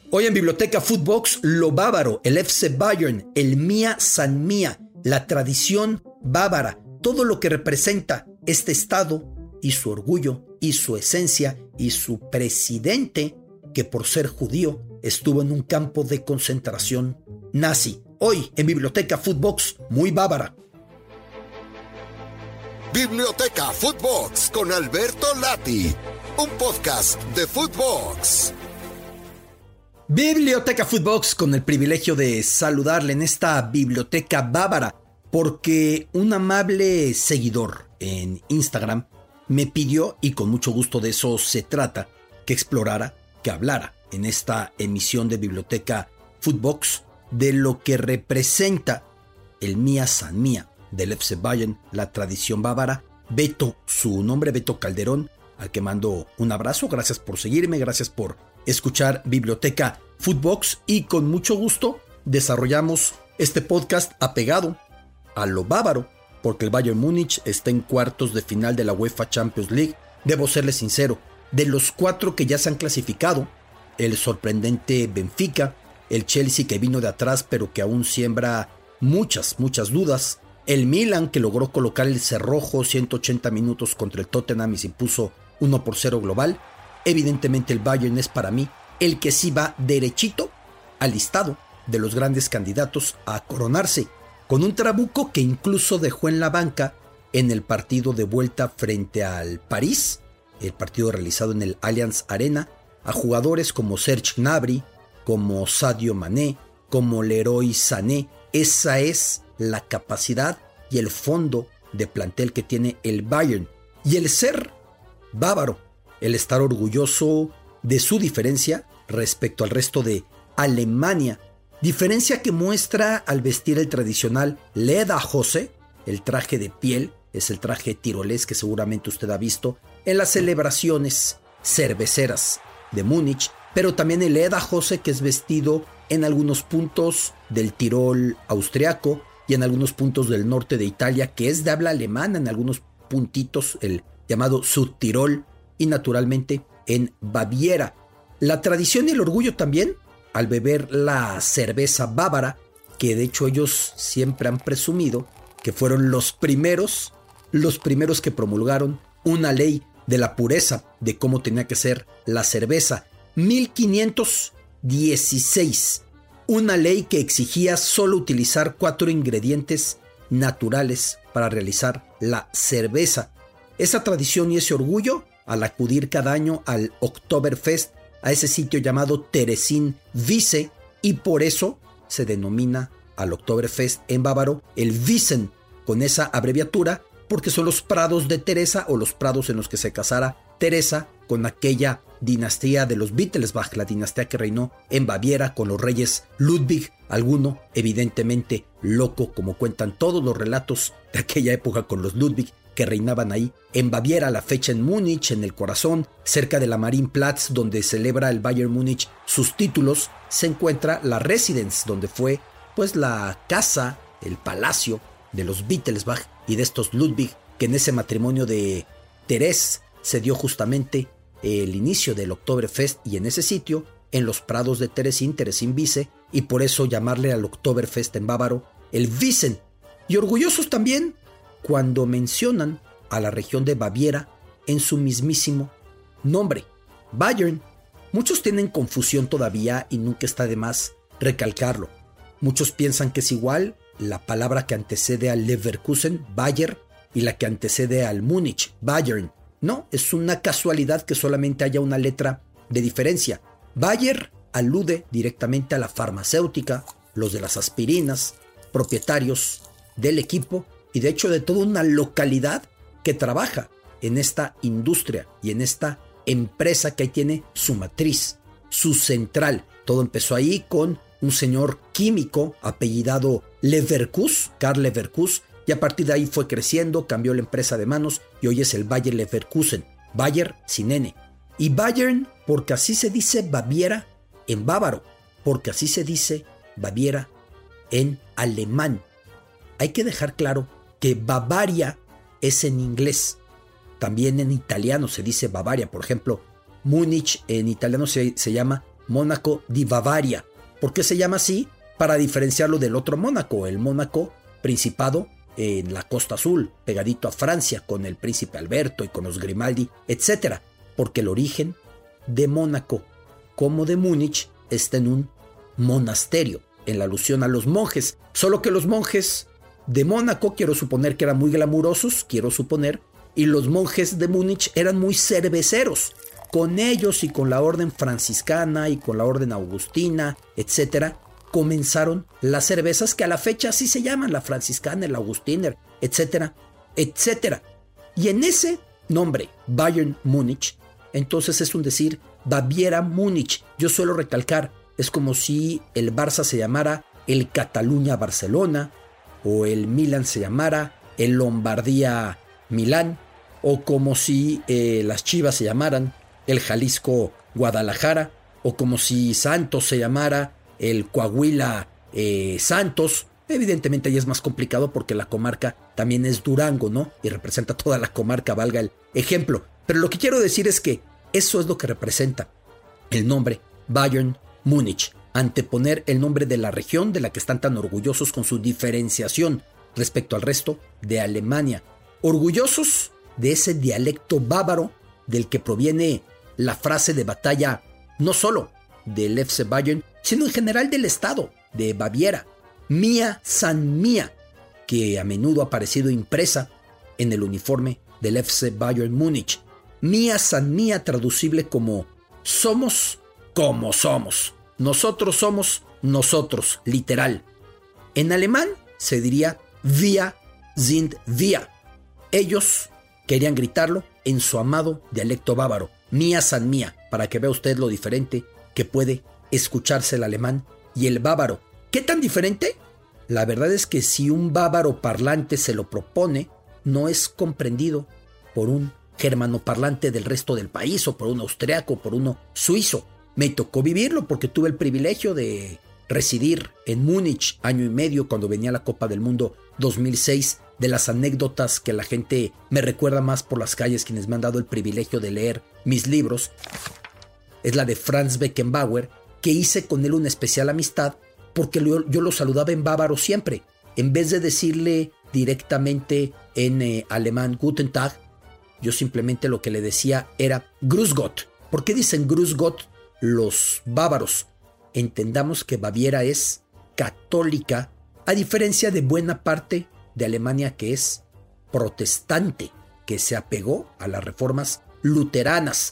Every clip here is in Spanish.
Hoy en Biblioteca Footbox, lo bávaro, el FC Bayern, el Mía San Mía, la tradición bávara, todo lo que representa este estado y su orgullo y su esencia y su presidente, que por ser judío estuvo en un campo de concentración nazi. Hoy en Biblioteca Footbox, muy bávara. Biblioteca Footbox con Alberto Lati, un podcast de Footbox. Biblioteca Footbox con el privilegio de saludarle en esta biblioteca bávara, porque un amable seguidor en Instagram me pidió, y con mucho gusto de eso se trata, que explorara, que hablara en esta emisión de Biblioteca Footbox de lo que representa el Mía San Mía del FC Bayern, la tradición bávara. Beto, su nombre, Beto Calderón, al que mando un abrazo. Gracias por seguirme, gracias por escuchar Biblioteca Footbox, y con mucho gusto desarrollamos este podcast apegado a lo bávaro, porque el Bayern Múnich está en cuartos de final de la UEFA Champions League. Debo serle sincero, de los 4 que ya se han clasificado, el sorprendente Benfica, el Chelsea que vino de atrás pero que aún siembra muchas dudas, el Milan que logró colocar el cerrojo 180 minutos contra el Tottenham y se impuso 1-0 global. Evidentemente el Bayern es para mí el que sí va derechito al listado de los grandes candidatos a coronarse, con un trabuco que incluso dejó en la banca en el partido de vuelta frente al París, el partido realizado en el Allianz Arena, a jugadores como Serge Gnabry, como Sadio Mané, como Leroy Sané. Esa es la capacidad y el fondo de plantel que tiene el Bayern. Y el ser bávaro, el estar orgulloso de su diferencia respecto al resto de Alemania. Diferencia que muestra al vestir el tradicional Lederhose, el traje de piel, es el traje tirolés que seguramente usted ha visto en las celebraciones cerveceras de Múnich, pero también el Lederhose que es vestido en algunos puntos del Tirol austriaco y en algunos puntos del norte de Italia, que es de habla alemana, en algunos puntitos el llamado Südtirol, y naturalmente en Baviera. La tradición y el orgullo también al beber la cerveza bávara, que de hecho ellos siempre han presumido que fueron los primeros que promulgaron una ley de la pureza de cómo tenía que ser la cerveza. 1516, una ley que exigía solo utilizar 4 ingredientes naturales para realizar la cerveza. Esa tradición y ese orgullo al acudir cada año al Oktoberfest, a ese sitio llamado Theresienwiese, y por eso se denomina al Oktoberfest en bávaro el Wiesen, con esa abreviatura, porque son los prados de Teresa o los prados en los que se casara Teresa con aquella dinastía de los Wittelsbach, la dinastía que reinó en Baviera con los reyes Ludwig, alguno evidentemente loco, como cuentan todos los relatos de aquella época con los Ludwig que reinaban ahí en Baviera. La fecha en Múnich, en el corazón, cerca de la Marienplatz, donde celebra el Bayern Múnich sus títulos, se encuentra la Residenz, donde fue pues la casa, el palacio de los Wittelsbach y de estos Ludwig, que en ese matrimonio de Terés se dio justamente el inicio del Oktoberfest, y en ese sitio, en los prados de Theresienwiese, y por eso llamarle al Oktoberfest en bávaro el Wiesen. Y orgullosos también cuando mencionan a la región de Baviera en su mismísimo nombre, Bayern. Muchos tienen confusión todavía y nunca está de más recalcarlo. Muchos piensan que es igual la palabra que antecede al Leverkusen, Bayer, y la que antecede al Múnich, Bayern. No, es una casualidad que solamente haya una letra de diferencia. Bayer alude directamente a la farmacéutica, los de las aspirinas, propietarios del equipo y de hecho de toda una localidad que trabaja en esta industria y en esta empresa que ahí tiene su matriz, su central. Todo empezó ahí con un señor químico apellidado Leverkus, Karl Leverkus, y a partir de ahí fue creciendo, cambió la empresa de manos y hoy es el Bayer Leverkusen, Bayer sin N. Y Bayern porque así se dice Baviera en bávaro, porque así se dice Baviera en alemán. Hay que dejar claro que Bavaria es en inglés. También en italiano se dice Bavaria. Por ejemplo, Múnich en italiano se llama Mónaco di Bavaria. ¿Por qué se llama así? Para diferenciarlo del otro Mónaco, el Mónaco Principado en la Costa Azul, pegadito a Francia, con el príncipe Alberto y con los Grimaldi, etc. Porque el origen de Mónaco, como de Múnich, está en un monasterio, en la alusión a los monjes. Solo que los monjes de Mónaco, quiero suponer que eran muy glamurosos, y los monjes de Múnich eran muy cerveceros. Con ellos y con la orden franciscana y con la orden agustina, etc., comenzaron las cervezas que a la fecha así se llaman, la franciscana, el agustiner, etcétera, etcétera. Y en ese nombre, Bayern Múnich, entonces es un decir, Baviera Múnich. Yo suelo recalcar, es como si el Barça se llamara el Cataluña Barcelona, o el Milan se llamara el Lombardía Milán, o como si las Chivas se llamaran el Jalisco Guadalajara, o como si Santos se llamara el Coahuila Santos. Evidentemente ahí es más complicado porque la comarca también es Durango, ¿no? Y representa toda la comarca, valga el ejemplo. Pero lo que quiero decir es que eso es lo que representa el nombre Bayern Múnich. Anteponer el nombre de la región de la que están tan orgullosos con su diferenciación respecto al resto de Alemania. Orgullosos de ese dialecto bávaro del que proviene la frase de batalla no solo del FC Bayern, sino en general del estado de Baviera, Mía San Mía, que a menudo ha aparecido impresa en el uniforme del FC Bayern Múnich. Mía San Mía, traducible como somos como somos. Nosotros somos nosotros, literal. En alemán se diría Wir sind wir. Ellos querían gritarlo en su amado dialecto bávaro, Mía San Mía, para que vea usted lo diferente que puede escucharse el alemán y el bávaro. ¿Qué tan diferente? La verdad es que si un bávaro parlante se lo propone, no es comprendido por un germanoparlante del resto del país, o por un austriaco, o por uno suizo. Me tocó vivirlo porque tuve el privilegio de residir en Múnich año y medio cuando venía la Copa del Mundo 2006. De las anécdotas que la gente me recuerda más por las calles, quienes me han dado el privilegio de leer mis libros, es la de Franz Beckenbauer, que hice con él una especial amistad porque yo lo saludaba en bávaro siempre. En vez de decirle directamente en alemán Guten Tag, yo simplemente lo que le decía era Grüß Gott. ¿Por qué dicen Grüß Gott los bávaros? Entendamos que Baviera es católica, a diferencia de buena parte de Alemania que es protestante, que se apegó a las reformas luteranas.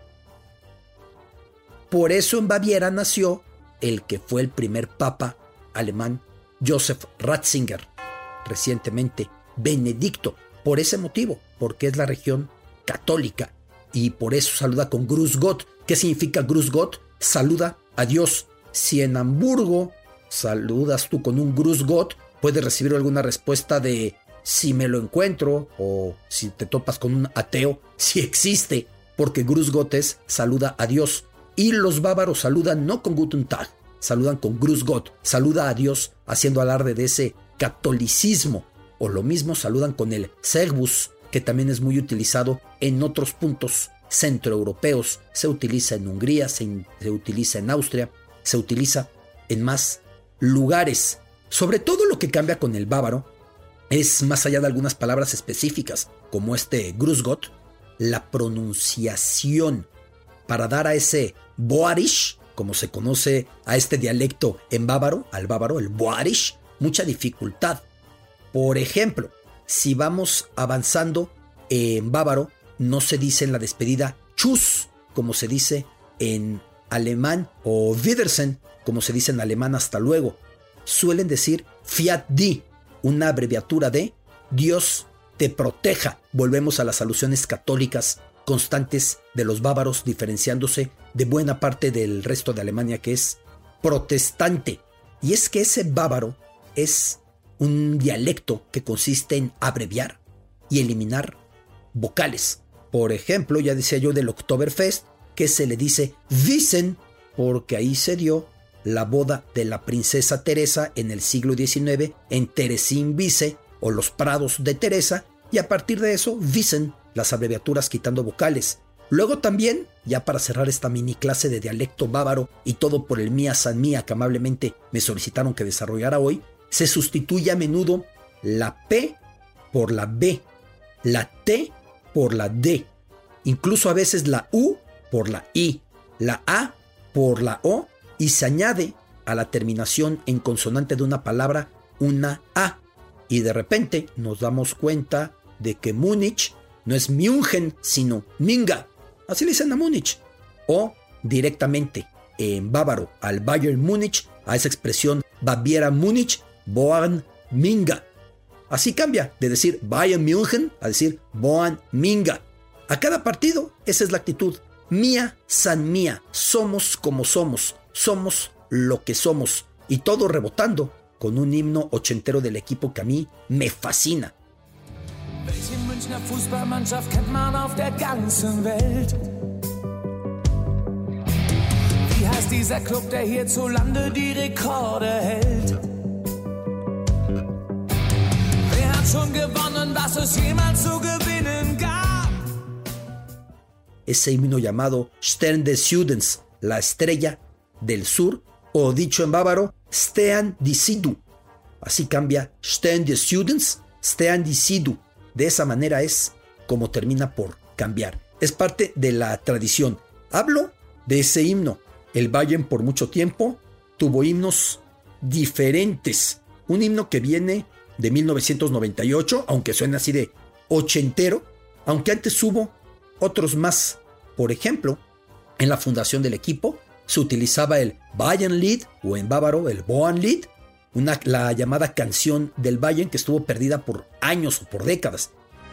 Por eso en Baviera nació el que fue el primer papa alemán, Joseph Ratzinger, recientemente Benedicto, por ese motivo, porque es la región católica, y por eso saluda con Grüß Gott. ¿Qué significa Grüß Gott? Saluda a Dios. Si en Hamburgo saludas tú con un Grüß Gott, puedes recibir alguna respuesta de si me lo encuentro, o si te topas con un ateo, si existe, porque Grüß Gott es saluda a Dios. Y los bávaros saludan no con Guten Tag, saludan con Grüß Gott, saluda a Dios, haciendo alarde de ese catolicismo. O lo mismo saludan con el Servus, que también es muy utilizado en otros puntos centroeuropeos. Se utiliza en Hungría, se utiliza en Austria, se utiliza en más lugares. Sobre todo lo que cambia con el bávaro es, más allá de algunas palabras específicas, como este Grüß Gott, la pronunciación. Para dar a ese Boarish, como se conoce a este dialecto en bávaro, al bávaro, el Boarish, mucha dificultad. Por ejemplo, si vamos avanzando en bávaro, no se dice en la despedida Tschüss, como se dice en alemán, o Wiedersehen, como se dice en alemán hasta luego. Suelen decir Fiat Di, una abreviatura de Dios te proteja. Volvemos a las alusiones católicas constantes de los bávaros, diferenciándose de buena parte del resto de Alemania que es protestante. Y es que ese bávaro es un dialecto que consiste en abreviar y eliminar vocales. Por ejemplo, ya decía yo del Oktoberfest, que se le dice Wiesn, porque ahí se dio la boda de la princesa Teresa en el siglo XIX en Theresienwiese, o los prados de Teresa, y a partir de eso Wiesn, las abreviaturas quitando vocales. Luego también ya para cerrar esta mini clase de dialecto bávaro y todo por el Mía San Mía que amablemente me solicitaron que desarrollara hoy, se sustituye a menudo la P por la B, la T por la D, incluso a veces la U por la I, la A por la O, y se añade a la terminación en consonante de una palabra una A. Y de repente nos damos cuenta de que Múnich no es München, sino Minga. Así le dicen a Múnich. O directamente en bávaro al Bayern Múnich, a esa expresión Baviera Múnich, Boan Minga. Así cambia de decir Bayern München a decir Boan Minga. A cada partido esa es la actitud. Mía San Mía, somos como somos, somos lo que somos. Y todo rebotando con un himno ochentero del equipo que a mí me fascina. Welche Münchner Fußballmannschaft kennt man auf der ganzen Welt? Wie heißt dieser Club, der hierzulande die Rekorde hält? Wer hat schon gewonnen, was es jemals zu gewinnen gab? Ese himno llamado Stern des Südens, la estrella del sur, o dicho en bávaro, Stern des Südens. Así cambia Stern des Südens, Stern des Südens. De esa manera es como termina por cambiar. Es parte de la tradición. Hablo de ese himno. El Bayern por mucho tiempo tuvo himnos diferentes. Un himno que viene de 1998, aunque suena así de ochentero, aunque antes hubo otros más. Por ejemplo, en la fundación del equipo se utilizaba el Bayernlied o en bávaro el Boanlied, la llamada canción del Bayern que estuvo perdida por años o por décadas.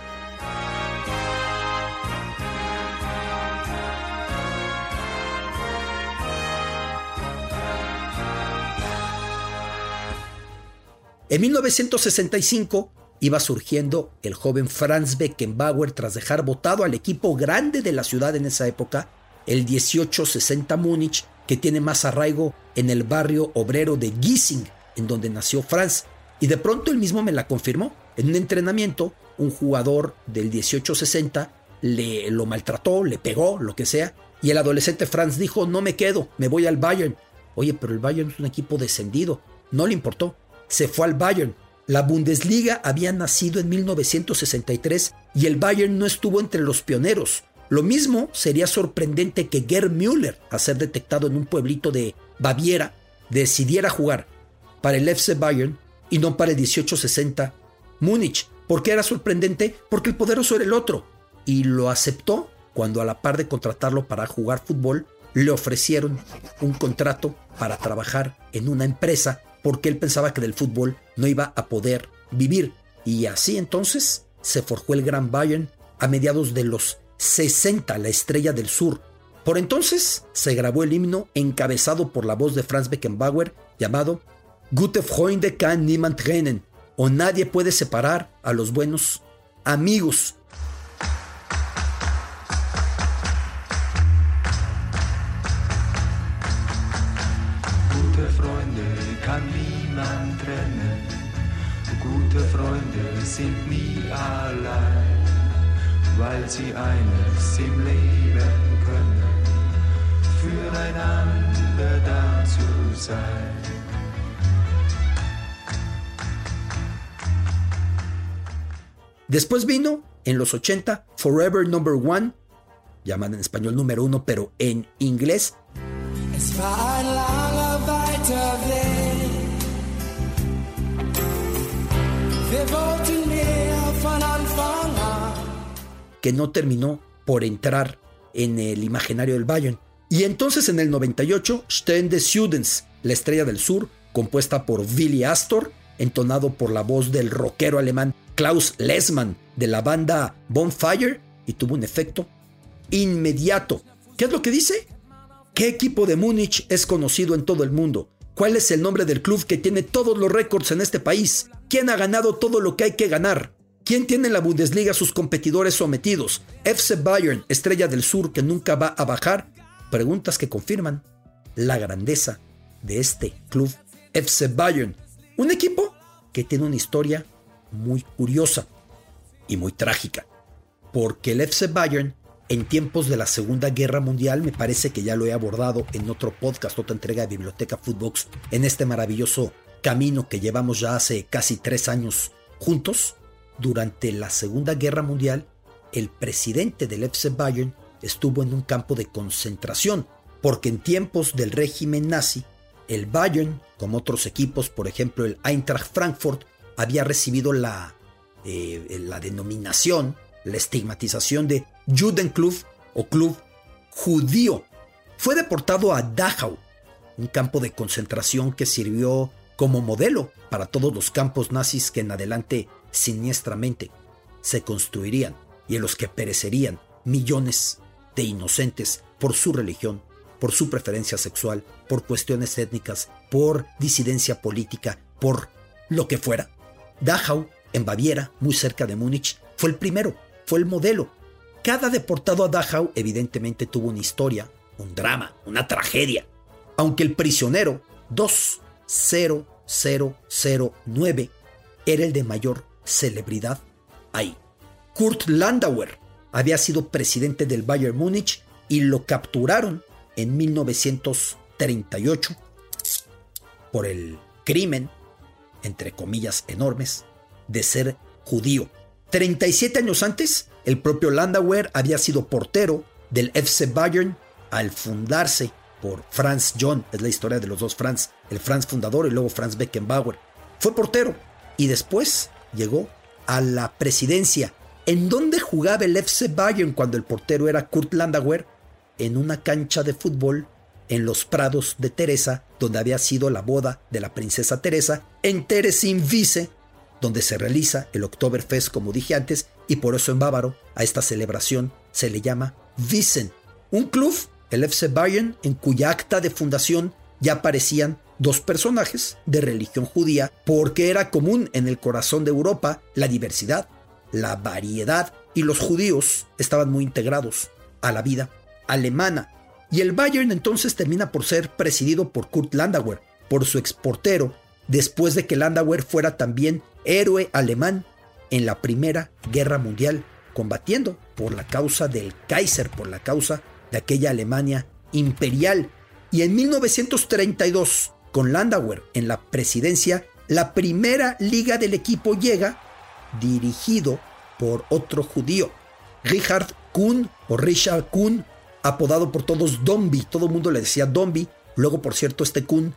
En 1965 iba surgiendo el joven Franz Beckenbauer tras dejar botado al equipo grande de la ciudad en esa época, el 1860 Múnich, que tiene más arraigo en el barrio obrero de Gießen, en donde nació Franz. Y de pronto él mismo me la confirmó. En un entrenamiento, un jugador del 1860 lo maltrató, le pegó, lo que sea, y el adolescente Franz dijo, no me quedo, me voy al Bayern. Oye, pero el Bayern es un equipo descendido. No le importó. Se fue al Bayern. La Bundesliga había nacido en 1963 y el Bayern no estuvo entre los pioneros. Lo mismo sería sorprendente que Gerd Müller, a ser detectado en un pueblito de Baviera, decidiera jugar para el FC Bayern y no para el 1860 Múnich. ¿Por qué era sorprendente? Porque el poderoso era el otro. Y lo aceptó cuando a la par de contratarlo para jugar fútbol, le ofrecieron un contrato para trabajar en una empresa porque él pensaba que del fútbol no iba a poder vivir. Y así entonces se forjó el Gran Bayern a mediados de los 60, la estrella del sur. Por entonces se grabó el himno encabezado por la voz de Franz Beckenbauer llamado Gute Freunde kann niemand trennen, o nadie puede separar a los buenos amigos. Gute Freunde kann niemand trennen, gute Freunde sind nie allein, weil sie eines im Leben können, füreinander da zu sein. Después vino, en los 80, Forever Number One, llamada en español número uno, pero en inglés. Es war ein langer, weiter Weg. Wir wollten mehr von Anfang an. Que no terminó por entrar en el imaginario del Bayern. Y entonces en el 98, Stern des Südens, la estrella del sur, compuesta por Willy Astor, entonado por la voz del rockero alemán Klaus Lessmann de la banda Bonfire, y tuvo un efecto inmediato. ¿Qué es lo que dice? ¿Qué equipo de Múnich es conocido en todo el mundo? ¿Cuál es el nombre del club que tiene todos los récords en este país? ¿Quién ha ganado todo lo que hay que ganar? ¿Quién tiene en la Bundesliga sus competidores sometidos? FC Bayern, estrella del sur que nunca va a bajar. Preguntas que confirman la grandeza de este club FC Bayern. Un equipo que tiene una historia muy curiosa y muy trágica, porque el FC Bayern en tiempos de la Segunda Guerra Mundial. Me parece que ya lo he abordado en otro podcast, otra entrega de Biblioteca Footbox, en este maravilloso camino que llevamos ya hace casi 3 años juntos. Durante la Segunda Guerra Mundial, el presidente del FC Bayern estuvo en un campo de concentración, porque en tiempos del régimen nazi, el Bayern, como otros equipos, por ejemplo el Eintracht Frankfurt, había recibido la denominación, la estigmatización de Judenklub o club judío. Fue deportado a Dachau, un campo de concentración que sirvió como modelo para todos los campos nazis que en adelante siniestramente se construirían y en los que perecerían millones de inocentes por su religión, por su preferencia sexual, por cuestiones étnicas, por disidencia política, por lo que fuera. Dachau, en Baviera, muy cerca de Múnich, fue el primero, fue el modelo. Cada deportado a Dachau evidentemente tuvo una historia, un drama, una tragedia. Aunque el prisionero 20009 era el de mayor celebridad ahí. Kurt Landauer había sido presidente del Bayern Múnich y lo capturaron en 1938 por el crimen, entre comillas enormes, de ser judío. 37 años antes, el propio Landauer había sido portero del FC Bayern al fundarse por Franz John. Es la historia de los dos Franz, el Franz fundador y luego Franz Beckenbauer. Fue portero y después llegó a la presidencia. ¿En dónde jugaba el FC Bayern cuando el portero era Kurt Landauer? En una cancha de fútbol en los prados de Teresa, donde había sido la boda de la princesa Teresa, en Theresienwiese, donde se realiza el Oktoberfest, como dije antes, y por eso en bávaro a esta celebración se le llama Wiesn. Un club, el FC Bayern, en cuya acta de fundación ya aparecían 2 personajes de religión judía, porque era común en el corazón de Europa la diversidad, la variedad, y los judíos estaban muy integrados a la vida alemana. Y el Bayern entonces termina por ser presidido por Kurt Landauer, por su exportero, después de que Landauer fuera también héroe alemán en la Primera Guerra Mundial, combatiendo por la causa del Kaiser, por la causa de aquella Alemania imperial. Y en 1932, con Landauer en la presidencia, la primera liga del equipo llega dirigido por otro judío, Richard Kuhn o Richard Kuhn, apodado por todos Dombi. Todo el mundo le decía Dombi. Luego, por cierto, este Kuhn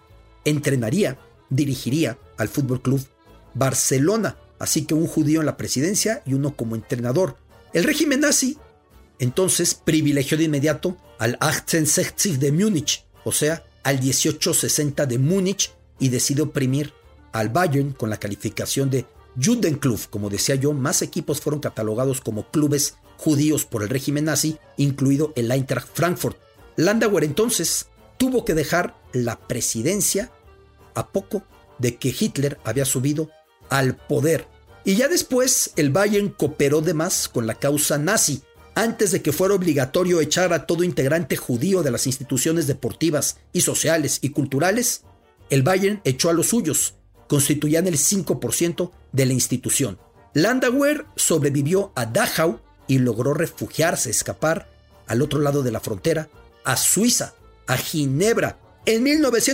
dirigiría al Fútbol Club Barcelona. Así que un judío en la presidencia y uno como entrenador. El régimen nazi entonces privilegió de inmediato al 1860 de Múnich, o sea, al 1860 de Múnich, y decidió oprimir al Bayern con la calificación de Judenklub. Como decía yo, más equipos fueron catalogados como clubes judíos por el régimen nazi, incluido el Eintracht Frankfurt. Landauer entonces tuvo que dejar la presidencia a poco de que Hitler había subido al poder. Y ya después el Bayern cooperó de más con la causa nazi. Antes de que fuera obligatorio echar a todo integrante judío de las instituciones deportivas y sociales y culturales, el Bayern echó a los suyos. Constituían el 5% de la institución. Landauer sobrevivió a Dachau y logró refugiarse, escapar al otro lado de la frontera, a Suiza, a Ginebra. En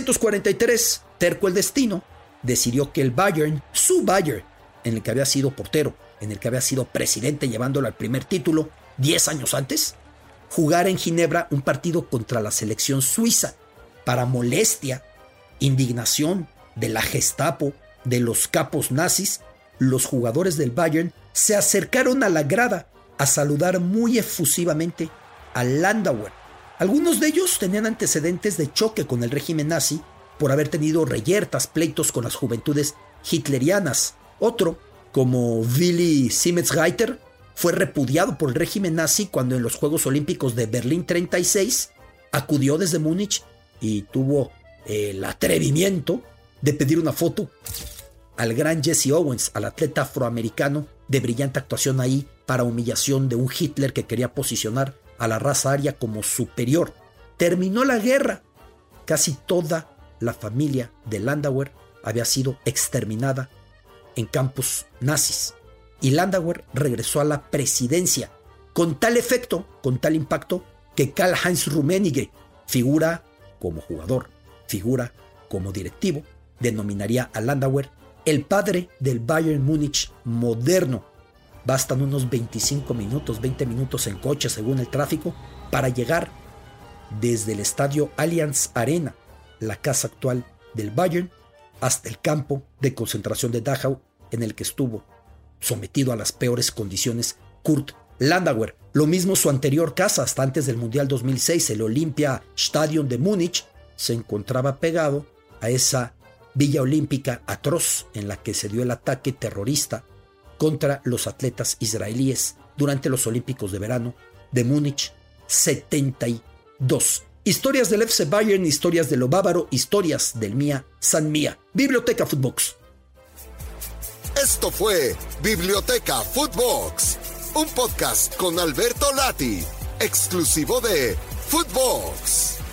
1943, terco el destino, decidió que el Bayern, su Bayern, en el que había sido portero, en el que había sido presidente llevándolo al primer título 10 años antes, jugara en Ginebra un partido contra la selección suiza. Para molestia, indignación de la Gestapo, de los capos nazis, los jugadores del Bayern se acercaron a la grada a saludar muy efusivamente a Landauer. Algunos de ellos tenían antecedentes de choque con el régimen nazi por haber tenido reyertas, pleitos con las juventudes hitlerianas. Otro, como Willy Siemensreiter, fue repudiado por el régimen nazi cuando en los Juegos Olímpicos de Berlín 36 acudió desde Múnich y tuvo el atrevimiento de pedir una foto al gran Jesse Owens, al atleta afroamericano de brillante actuación ahí para humillación de un Hitler que quería posicionar a la raza aria como superior. Terminó la guerra. Casi toda la familia de Landauer había sido exterminada en campos nazis. Y Landauer regresó a la presidencia con tal efecto, con tal impacto, que Karl-Heinz Rummenigge, figura como jugador, figura como directivo, denominaría a Landauer el padre del Bayern Múnich moderno. Bastan unos 25 minutos, 20 minutos en coche según el tráfico para llegar desde el estadio Allianz Arena, la casa actual del Bayern, hasta el campo de concentración de Dachau, en el que estuvo sometido a las peores condiciones Kurt Landauer. Lo mismo su anterior casa, hasta antes del Mundial 2006, el Olympiastadion de Múnich, se encontraba pegado a esa villa olímpica atroz en la que se dio el ataque terrorista contra los atletas israelíes durante los Olímpicos de verano de Múnich 72. Historias del FC Bayern, historias de lo bávaro, historias del Mía San Mía. Biblioteca Footbox. Esto fue Biblioteca Footbox, un podcast con Alberto Lati, exclusivo de Footbox.